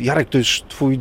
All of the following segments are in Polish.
Jarek, to już twój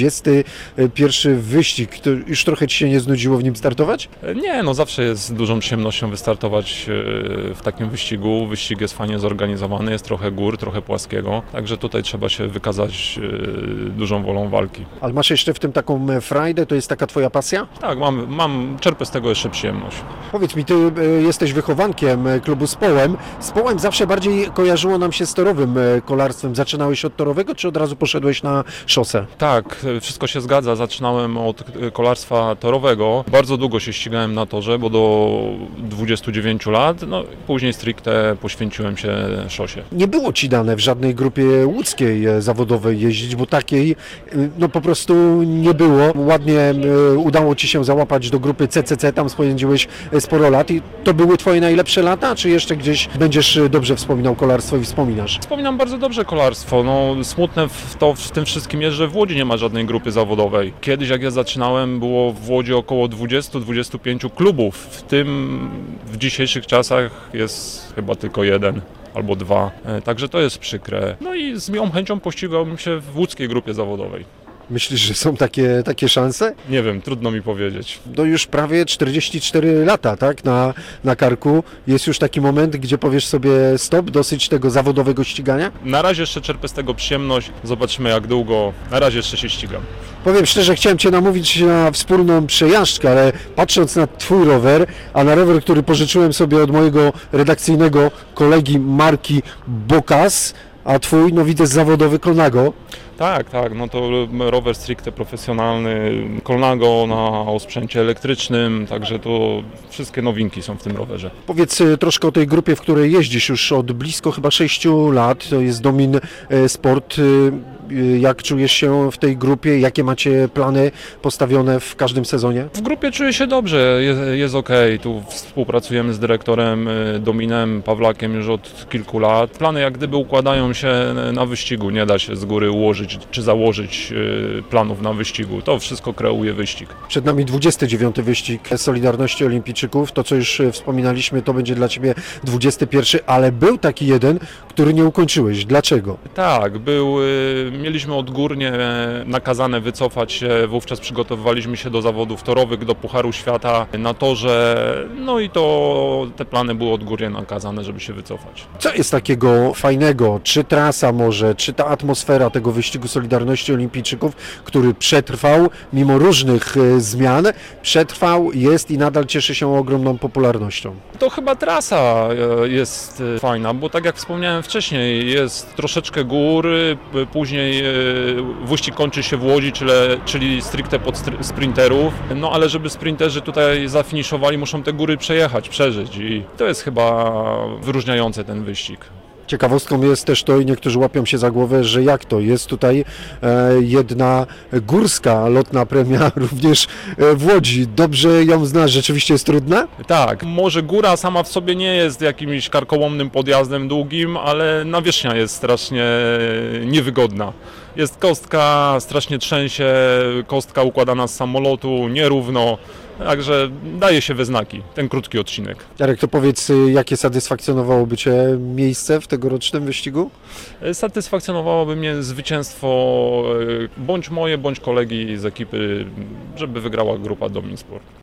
21 wyścig. To już trochę ci się nie znudziło w nim startować? Nie, no zawsze jest dużą przyjemnością wystartować w takim wyścigu. Wyścig jest fajnie zorganizowany, jest trochę gór, trochę płaskiego, także tutaj trzeba się wykazać dużą wolą walki. Ale masz jeszcze w tym taką frajdę, to jest taka twoja pasja? Tak, czerpię z tego jeszcze przyjemność. Powiedz mi, ty jesteś wychowankiem klubu Społem. Społem zawsze bardziej kojarzyło nam się z torowym kolarstwem. Zaczynałeś od torowego, czy od razu poszedłeś na szosę? Tak, wszystko się zgadza. Zaczynałem od kolarstwa torowego. Bardzo długo się ścigałem na torze, bo do 29 lat, no później stricte poświęciłem się szosie. Nie było ci dane w żadnej grupie łódzkiej zawodowej jeździć, bo takiej no po prostu nie było. Ładnie udało ci się załapać do grupy CCC, tam spędziłeś sporo lat i to były twoje najlepsze lata, czy jeszcze gdzieś będziesz dobrze wspominał kolarstwo i wspominasz? Wspominam bardzo dobrze kolarstwo. No, smutne w tym wszystkim jest, że w Łodzi nie ma żadnej grupy zawodowej. Kiedyś jak ja zaczynałem, było w Łodzi około 20-25 klubów, w tym w dzisiejszych czasach jest chyba tylko jeden albo dwa, także to jest przykre. No i z miłą chęcią pościgałbym się w łódzkiej grupie zawodowej. Myślisz, że są takie szanse? Nie wiem, trudno mi powiedzieć. No już prawie 44 lata, tak, na karku. Jest już taki moment, gdzie powiesz sobie stop, dosyć tego zawodowego ścigania? Na razie jeszcze czerpię z tego przyjemność, zobaczymy jak długo. Na razie jeszcze się ścigam. Powiem szczerze, chciałem Cię namówić na wspólną przejażdżkę, ale patrząc na Twój rower, a na rower, który pożyczyłem sobie od mojego redakcyjnego kolegi marki Bokas, a Twój, no widzę, zawodowy Colnago. Tak, no to rower stricte profesjonalny, Colnago na osprzęcie elektrycznym, także to wszystkie nowinki są w tym rowerze. Powiedz troszkę o tej grupie, w której jeździsz już od blisko chyba 6 lat, to jest Domin Sport. Jak czujesz się w tej grupie? Jakie macie plany postawione w każdym sezonie? W grupie czuję się dobrze, jest okej. Tu współpracujemy z dyrektorem Dominem Pawlakiem już od kilku lat. Plany jak gdyby układają się na wyścigu, nie da się z góry ułożyć czy założyć planów na wyścigu. To wszystko kreuje wyścig. Przed nami 29. wyścig Solidarności Olimpijczyków. To, co już wspominaliśmy, to będzie dla Ciebie 21, ale był taki jeden, który nie ukończyłeś. Dlaczego? Tak, mieliśmy odgórnie nakazane wycofać się, wówczas przygotowywaliśmy się do zawodów torowych, do Pucharu Świata na torze, no i te plany były odgórnie nakazane, żeby się wycofać. Co jest takiego fajnego? Czy trasa może, czy ta atmosfera tego wyścigu Solidarności Olimpijczyków, który przetrwał, mimo różnych zmian, przetrwał, jest i nadal cieszy się ogromną popularnością? To chyba trasa jest fajna, bo tak jak wspomniałem wcześniej, jest troszeczkę gór, później wyścig kończy się w Łodzi, czyli stricte pod sprinterów, no ale żeby sprinterzy tutaj zafiniszowali, muszą te góry przejechać, przeżyć i to jest chyba wyróżniające ten wyścig. Ciekawostką jest też to, i niektórzy łapią się za głowę, że jak to jest tutaj jedna górska lotna premia również w Łodzi. Dobrze ją znasz, rzeczywiście jest trudna? Tak, może góra sama w sobie nie jest jakimś karkołomnym podjazdem długim, ale nawierzchnia jest strasznie niewygodna. Jest kostka, strasznie trzęsie, kostka układana z samolotu, nierówno. Także daje się we znaki ten krótki odcinek. Jarek, to powiedz, jakie satysfakcjonowałoby Cię miejsce w tegorocznym wyścigu? Satysfakcjonowałoby mnie zwycięstwo bądź moje, bądź kolegi z ekipy, żeby wygrała grupa Domin Sport.